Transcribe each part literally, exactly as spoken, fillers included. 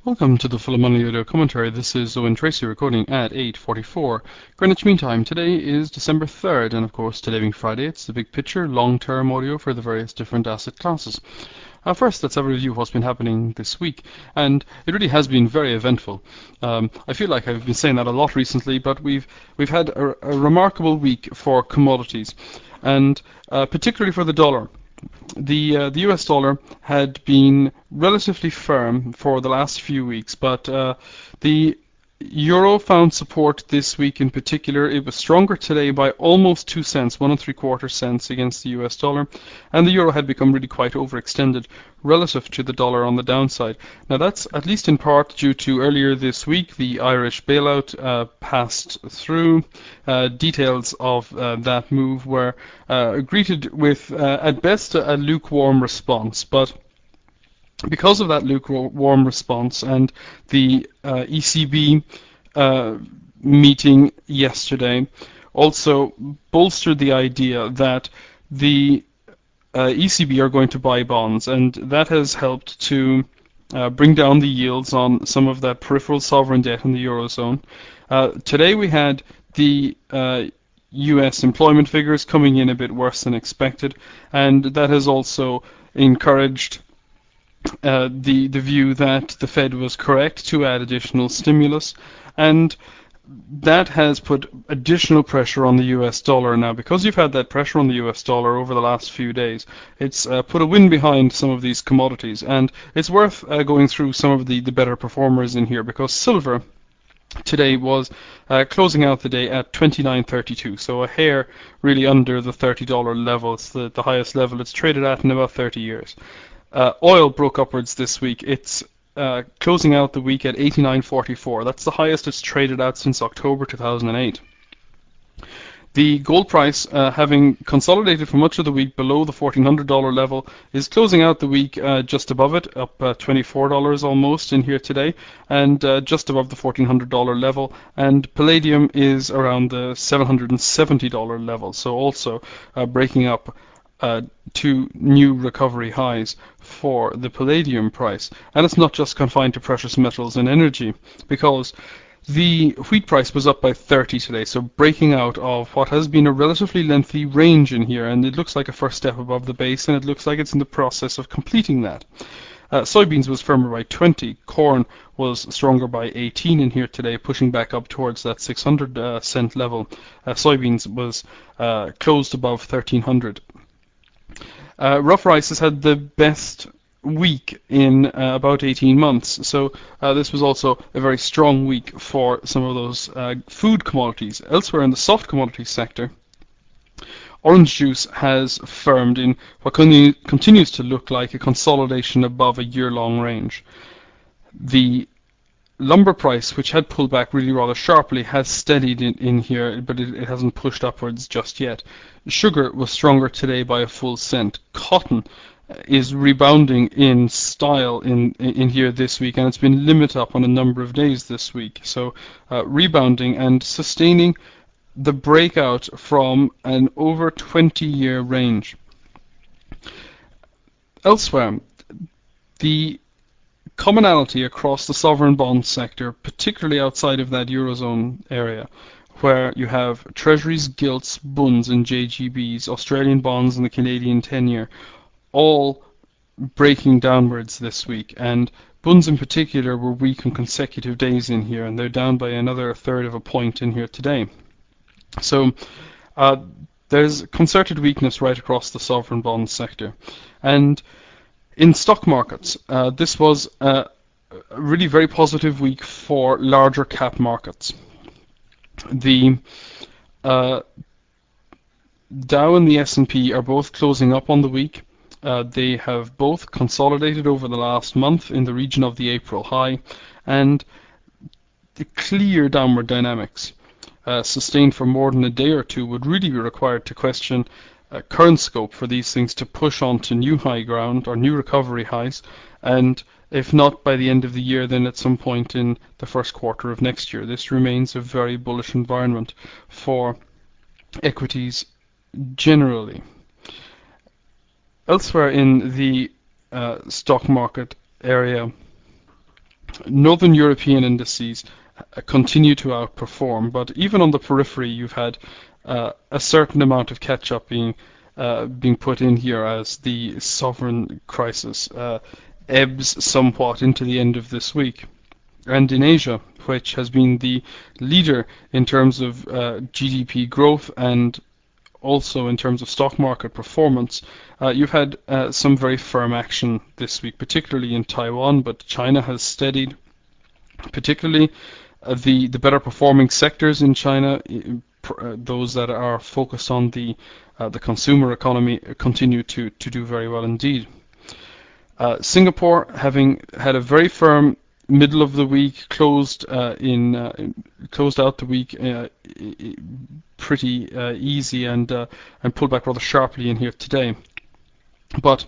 Welcome to the Full of Money audio commentary. This is Owen Tracy recording at eight forty-four Greenwich Mean Time. Today is December third, and of course, today being Friday, it's the big picture, long-term audio for the various different asset classes. Uh, first, let's have a review of what's been happening this week, and it really has been very eventful. Um, I feel like I've been saying that a lot recently, but we've we've had a, a remarkable week for commodities, and uh, particularly for the dollar. The uh, the U S dollar had been relatively firm for the last few weeks, but uh, the euro found support this week in particular. It was stronger today by almost two cents, one and three quarter cents against the U S dollar, and the euro had become really quite overextended relative to the dollar on the downside. Now that's at least in part due to earlier this week the Irish bailout uh, passed through. Uh, details of uh, that move were uh, greeted with uh, at best a lukewarm response, but because of that lukewarm response and the uh, E C B uh, meeting yesterday also bolstered the idea that the uh, E C B are going to buy bonds, and that has helped to uh, bring down the yields on some of that peripheral sovereign debt in the Eurozone. Uh, today we had the uh, U S employment figures coming in a bit worse than expected, and that has also encouraged uh, the the view that the Fed was correct to add additional stimulus, and that has put additional pressure on the U S dollar. Now, because you've had that pressure on the U S dollar over the last few days, it's uh, put a wind behind some of these commodities, and it's worth uh, going through some of the, the better performers in here, because silver today was uh, closing out the day at twenty-nine thirty-two, so a hair really under the thirty dollar level. It's the, the highest level it's traded at in about thirty years. Uh, oil broke upwards this week. It's uh, closing out the week at eighty-nine forty-four. That's the highest it's traded at since October two thousand eight. The gold price, uh, having consolidated for much of the week below the fourteen hundred dollar level, is closing out the week uh, just above it, up uh, twenty-four dollars almost in here today, and uh, just above the fourteen hundred dollar level. And palladium is around the seven hundred seventy dollar level, so also uh, breaking up Uh, to new recovery highs for the palladium price. And it's not just confined to precious metals and energy, because the wheat price was up by thirty today, so breaking out of what has been a relatively lengthy range in here, and it looks like a first step above the base, and it looks like it's in the process of completing that. Uh, soybeans was firmer by twenty, corn was stronger by eighteen in here today, pushing back up towards that six hundred uh, cent level. Uh, soybeans was uh, closed above thirteen hundred. Uh, rough rice has had the best week in uh, about eighteen months, so uh, this was also a very strong week for some of those uh, food commodities. Elsewhere in the soft commodities sector, orange juice has firmed in what con- continues to look like a consolidation above a year-long range. The lumber price, which had pulled back really rather sharply, has steadied in, in here, but it, it hasn't pushed upwards just yet. Sugar was stronger today by a full cent. Cotton is rebounding in style in, in here this week, and it's been limit up on a number of days this week. So uh, rebounding and sustaining the breakout from an over twenty year range. Elsewhere, the commonality across the sovereign bond sector, particularly outside of that Eurozone area, where you have treasuries, gilts, bunds and J G Bs, Australian bonds and the Canadian ten-year, all breaking downwards this week. And bunds in particular were weak on consecutive days in here, and they're down by another third of a point in here today. So uh, there's concerted weakness right across the sovereign bond sector. And in stock markets, uh, this was a really very positive week for larger cap markets. The uh, Dow and the S and P are both closing up on the week. Uh, they have both consolidated over the last month in the region of the April high, and the clear downward dynamics uh, sustained for more than a day or two would really be required to question Uh, current scope for these things to push on to new high ground or new recovery highs, and if not by the end of the year, then at some point in the first quarter of next year. This remains a very bullish environment for equities generally. Elsewhere in the uh, stock market area, Northern European indices uh, continue to outperform, but even on the periphery, you've had uh, a certain amount of catch-up being uh, being put in here as the sovereign crisis uh, ebbs somewhat into the end of this week. And in Asia, which has been the leader in terms of uh, G D P growth and also in terms of stock market performance, uh, you've had uh, some very firm action this week, particularly in Taiwan, but China has steadied. Particularly uh, the, the better performing sectors in China, uh, those that are focused on the uh, the consumer economy, continue to, to do very well indeed. Uh, Singapore, having had a very firm middle of the week, closed uh, in uh, closed out the week uh, pretty uh, easy and uh, and pulled back rather sharply in here today. But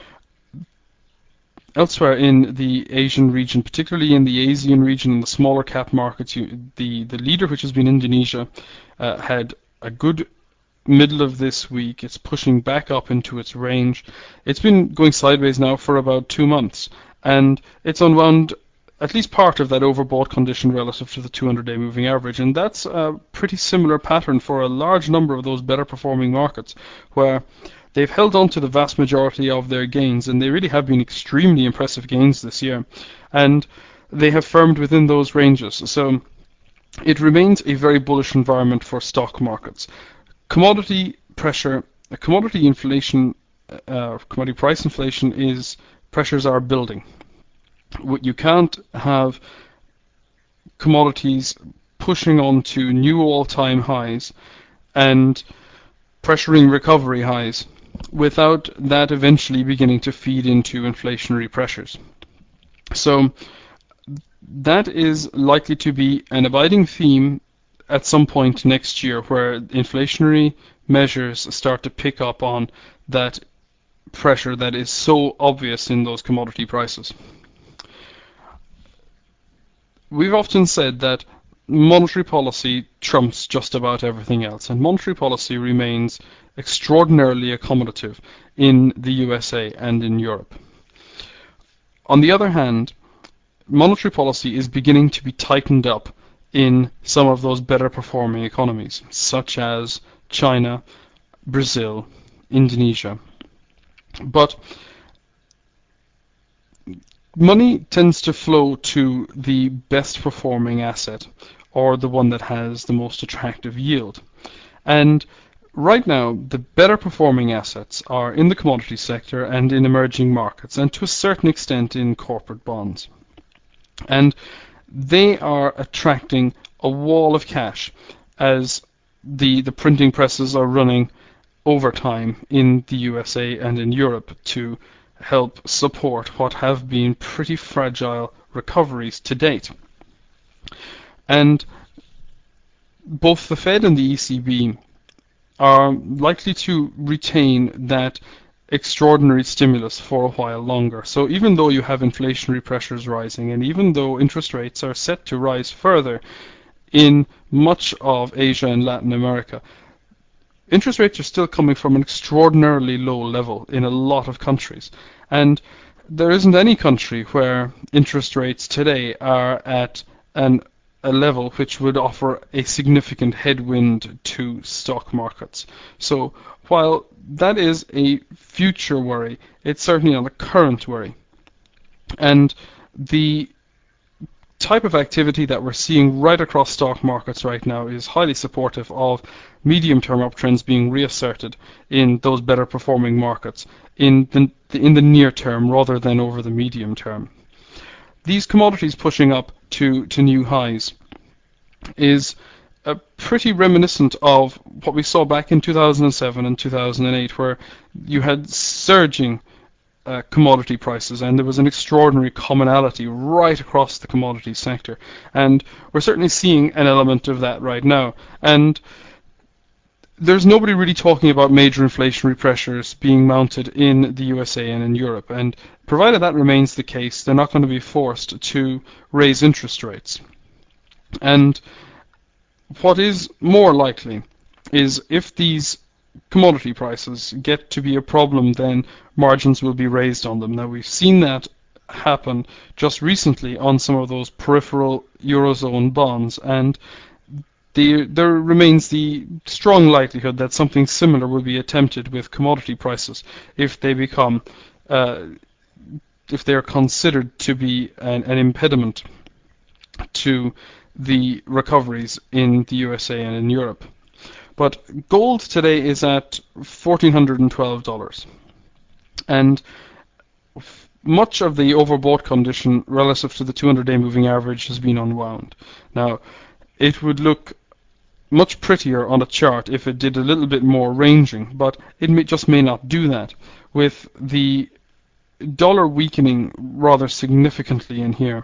elsewhere in the Asian region, particularly in the ASEAN region, in the smaller cap markets, you, the the leader, which has been Indonesia, uh, had a good middle of this week. It's pushing back up into its range. It's been going sideways now for about two months, and it's unwound at least part of that overbought condition relative to the two hundred day moving average, and that's a pretty similar pattern for a large number of those better performing markets, where they've held on to the vast majority of their gains, and they really have been extremely impressive gains this year, and they have firmed within those ranges. So it remains a very bullish environment for stock markets. Commodity pressure, uh, commodity inflation, uh, commodity price inflation is pressures are building. You can't have commodities pushing on to new all-time highs and pressuring recovery highs without that eventually beginning to feed into inflationary pressures. So that is likely to be an abiding theme at some point next year, where inflationary measures start to pick up on that pressure that is so obvious in those commodity prices. We've often said that monetary policy trumps just about everything else, and monetary policy remains extraordinarily accommodative in the U S A and in Europe. On the other hand, monetary policy is beginning to be tightened up in some of those better performing economies, such as China, Brazil, Indonesia. But money tends to flow to the best performing asset, or the one that has the most attractive yield. And right now, the better performing assets are in the commodity sector and in emerging markets, and to a certain extent in corporate bonds. And they are attracting a wall of cash as the, the printing presses are running overtime in the U S A and in Europe to help support what have been pretty fragile recoveries to date. And both the Fed and the E C B are likely to retain that extraordinary stimulus for a while longer. So even though you have inflationary pressures rising, and even though interest rates are set to rise further in much of Asia and Latin America, interest rates are still coming from an extraordinarily low level in a lot of countries. And there isn't any country where interest rates today are at an a level which would offer a significant headwind to stock markets. So while that is a future worry, it's certainly not a current worry. And the type of activity that we're seeing right across stock markets right now is highly supportive of medium-term uptrends being reasserted in those better performing markets in the, in the near term rather than over the medium term. These commodities pushing up to, to new highs is uh, pretty reminiscent of what we saw back in two thousand seven and two thousand eight, where you had surging uh, commodity prices, and there was an extraordinary commonality right across the commodity sector. And we're certainly seeing an element of that right now. And there's nobody really talking about major inflationary pressures being mounted in the U S A and in Europe. And provided that remains the case, they're not going to be forced to raise interest rates. And what is more likely is if these commodity prices get to be a problem, then margins will be raised on them. Now, we've seen that happen just recently on some of those peripheral Eurozone bonds, and the, there remains the strong likelihood that something similar will be attempted with commodity prices if they become, uh, if they are considered to be an, an impediment to the recoveries in the U S A and in Europe. But gold today is at one thousand four hundred twelve dollars, and much of the overbought condition relative to the two hundred day moving average has been unwound. Now, it would look much prettier on a chart if it did a little bit more ranging, but it may, just may not do that, with the dollar weakening rather significantly in here.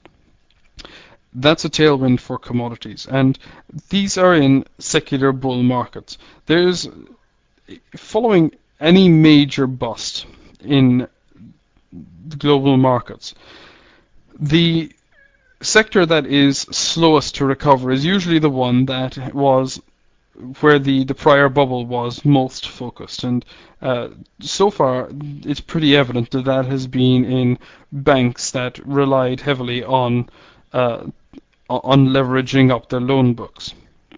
That's a tailwind for commodities, and these are in secular bull markets. There's, following any major bust in the global markets, the sector that is slowest to recover is usually the one that was where the, the prior bubble was most focused, and uh, so far it's pretty evident that that has been in banks that relied heavily on uh, on leveraging up their loan books.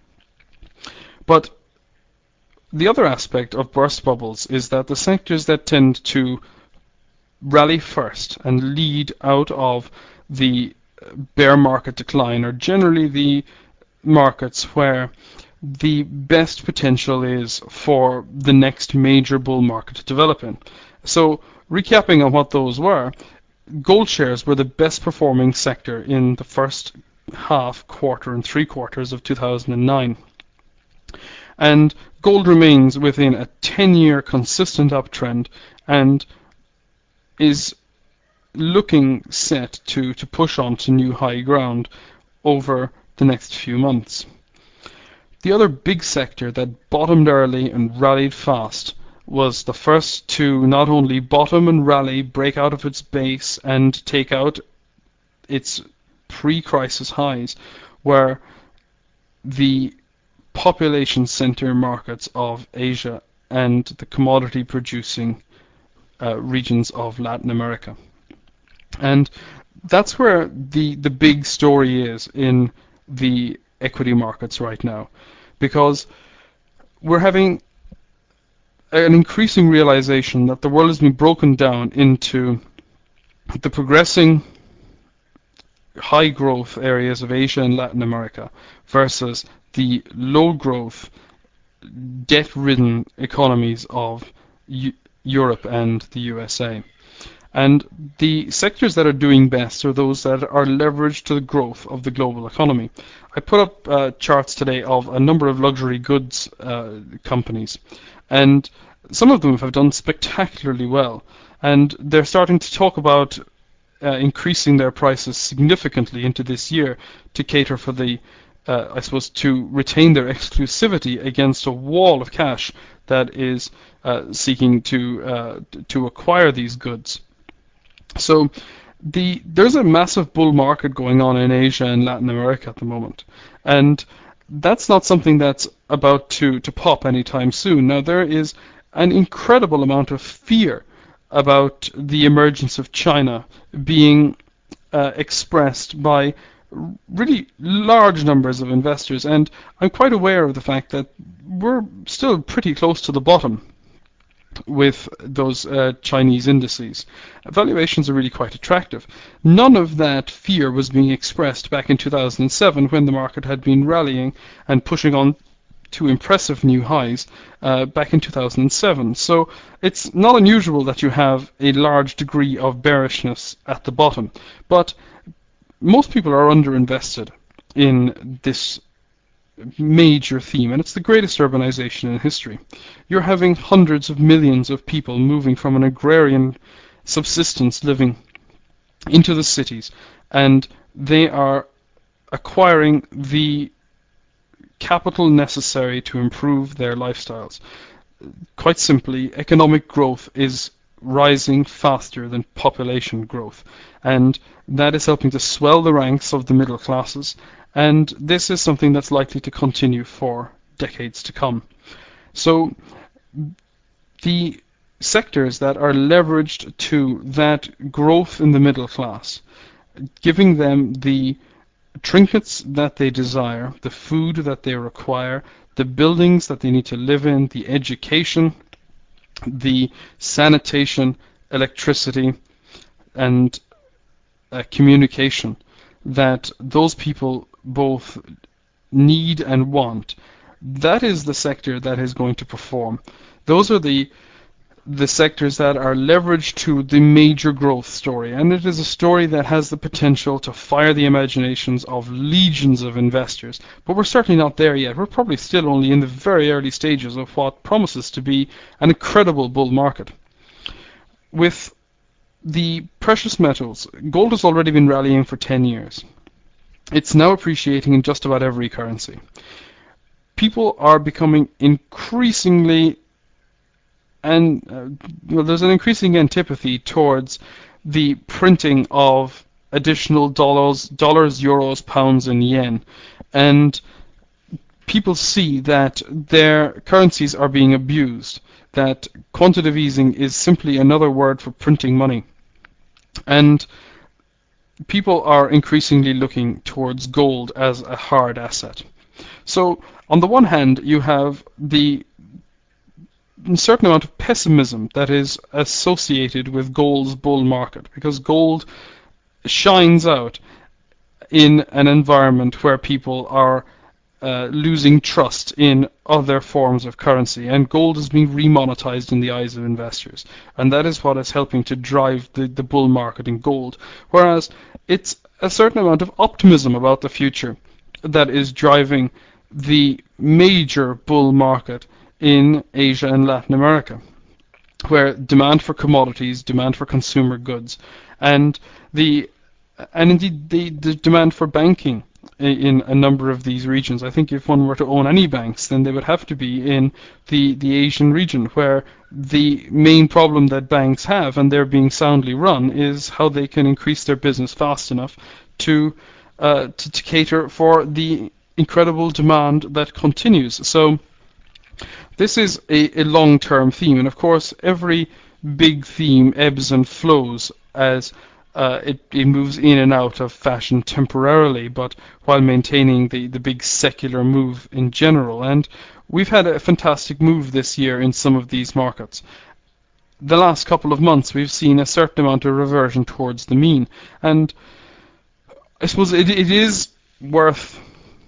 But the other aspect of burst bubbles is that the sectors that tend to rally first and lead out of the bear market decline are generally the markets where the best potential is for the next major bull market to develop in. So, recapping on what those were, gold shares were the best performing sector in the first half, quarter, and three quarters of two thousand nine. And gold remains within a ten-year consistent uptrend and is looking set to, to push on to new high ground over the next few months. The other big sector that bottomed early and rallied fast was the first to not only bottom and rally, break out of its base, and take out its pre-crisis highs, were the population center markets of Asia and the commodity producing uh, regions of Latin America. And that's where the, the big story is in the equity markets right now, because we're having an increasing realization that the world has been broken down into the progressing high growth areas of Asia and Latin America versus the low growth, debt ridden economies of U- Europe and the U S A. And the sectors that are doing best are those that are leveraged to the growth of the global economy. I put up uh, charts today of a number of luxury goods uh, companies, and some of them have done spectacularly well, and they're starting to talk about uh, increasing their prices significantly into this year to cater for the, uh, I suppose, to retain their exclusivity against a wall of cash that is uh, seeking to uh, to acquire these goods. So the there's a massive bull market going on in Asia and Latin America at the moment, and that's not something that's about to, to pop anytime soon. Now, there is an incredible amount of fear about the emergence of China being uh, expressed by really large numbers of investors, and I'm quite aware of the fact that we're still pretty close to the bottom with those uh, Chinese indices. Valuations are really quite attractive. None of that fear was being expressed back in two thousand seven when the market had been rallying and pushing on to impressive new highs uh, back in two thousand seven. So it's not unusual that you have a large degree of bearishness at the bottom. But most people are underinvested in this major theme, and it's the greatest urbanization in history. You're having hundreds of millions of people moving from an agrarian subsistence living into the cities, and they are acquiring the capital necessary to improve their lifestyles. Quite simply, economic growth is rising faster than population growth, and that is helping to swell the ranks of the middle classes, and this is something that's likely to continue for decades to come. So the sectors that are leveraged to that growth in the middle class, giving them the trinkets that they desire, the food that they require, the buildings that they need to live in, the education, the sanitation, electricity, and uh, communication that those people both need and want. That is the sector that is going to perform. Those are the the sectors that are leveraged to the major growth story, and it is a story that has the potential to fire the imaginations of legions of investors. But we're certainly not there yet. We're probably still only in the very early stages of what promises to be an incredible bull market. With the precious metals, gold has already been rallying for ten years. It's now appreciating in just about every currency. People are becoming increasingly and uh, well, there's an increasing antipathy towards the printing of additional dollars, dollars, euros, pounds, and yen, and people see that their currencies are being abused. That quantitative easing is simply another word for printing money, and people are increasingly looking towards gold as a hard asset. So, on the one hand, you have the a certain amount of pessimism that is associated with gold's bull market, because gold shines out in an environment where people are uh, losing trust in other forms of currency, and gold is being remonetized in the eyes of investors, and that is what is helping to drive the, the bull market in gold, whereas it's a certain amount of optimism about the future that is driving the major bull market in Asia and Latin America, where demand for commodities, demand for consumer goods, and the and indeed the, the demand for banking in a number of these regions. I think if one were to own any banks, then they would have to be in the, the Asian region, where the main problem that banks have, and they're being soundly run, is how they can increase their business fast enough to uh, to, to cater for the incredible demand that continues. So this is a, a long-term theme, and of course every big theme ebbs and flows as uh, it, it moves in and out of fashion temporarily, but while maintaining the, the big secular move in general. And we've had a fantastic move this year in some of these markets. The last couple of months we've seen a certain amount of reversion towards the mean, and I suppose it, it is worth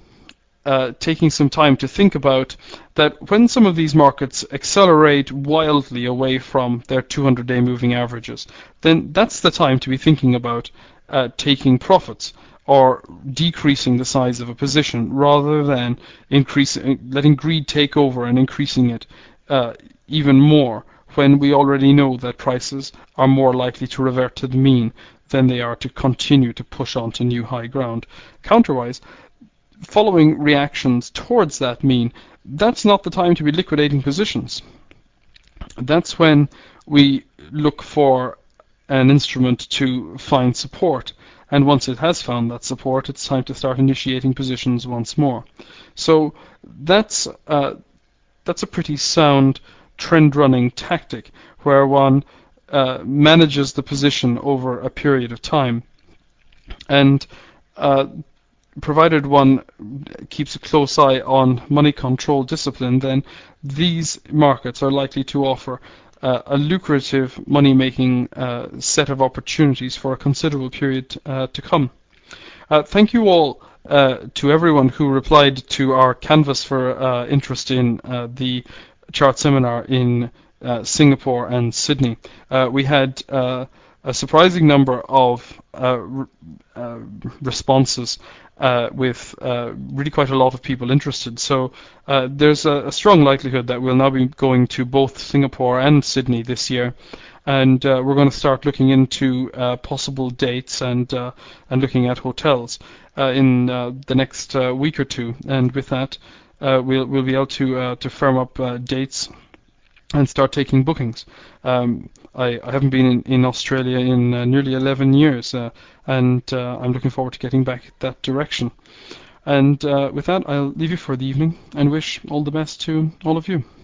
Uh, taking some time to think about that when some of these markets accelerate wildly away from their two hundred day moving averages, then that's the time to be thinking about uh, taking profits or decreasing the size of a position, rather than increasing, letting greed take over and increasing it uh, even more, when we already know that prices are more likely to revert to the mean than they are to continue to push on to new high ground. Counterwise, following reactions towards that mean, that's not the time to be liquidating positions. That's when we look for an instrument to find support, and once it has found that support, it's time to start initiating positions once more. So that's uh, that's a pretty sound trend running tactic, where one uh, manages the position over a period of time, and uh, provided one keeps a close eye on money control discipline, then these markets are likely to offer uh, a lucrative money-making uh, set of opportunities for a considerable period uh, to come. Uh, thank you all uh, to everyone who replied to our canvas for uh, interest in uh, the chart seminar in uh, Singapore and Sydney. Uh, we had uh, a surprising number of uh, r- uh, responses, uh, with uh, really quite a lot of people interested. So uh, there's a, a strong likelihood that we'll now be going to both Singapore and Sydney this year, and uh, we're going to start looking into uh, possible dates and uh, and looking at hotels uh, in uh, the next uh, week or two. And with that, uh, we'll we'll be able to uh, to firm up uh, dates and start taking bookings. Um, I, I haven't been in, in Australia in uh, nearly eleven years, uh, and uh, I'm looking forward to getting back that direction. And uh, with that, I'll leave you for the evening and wish all the best to all of you.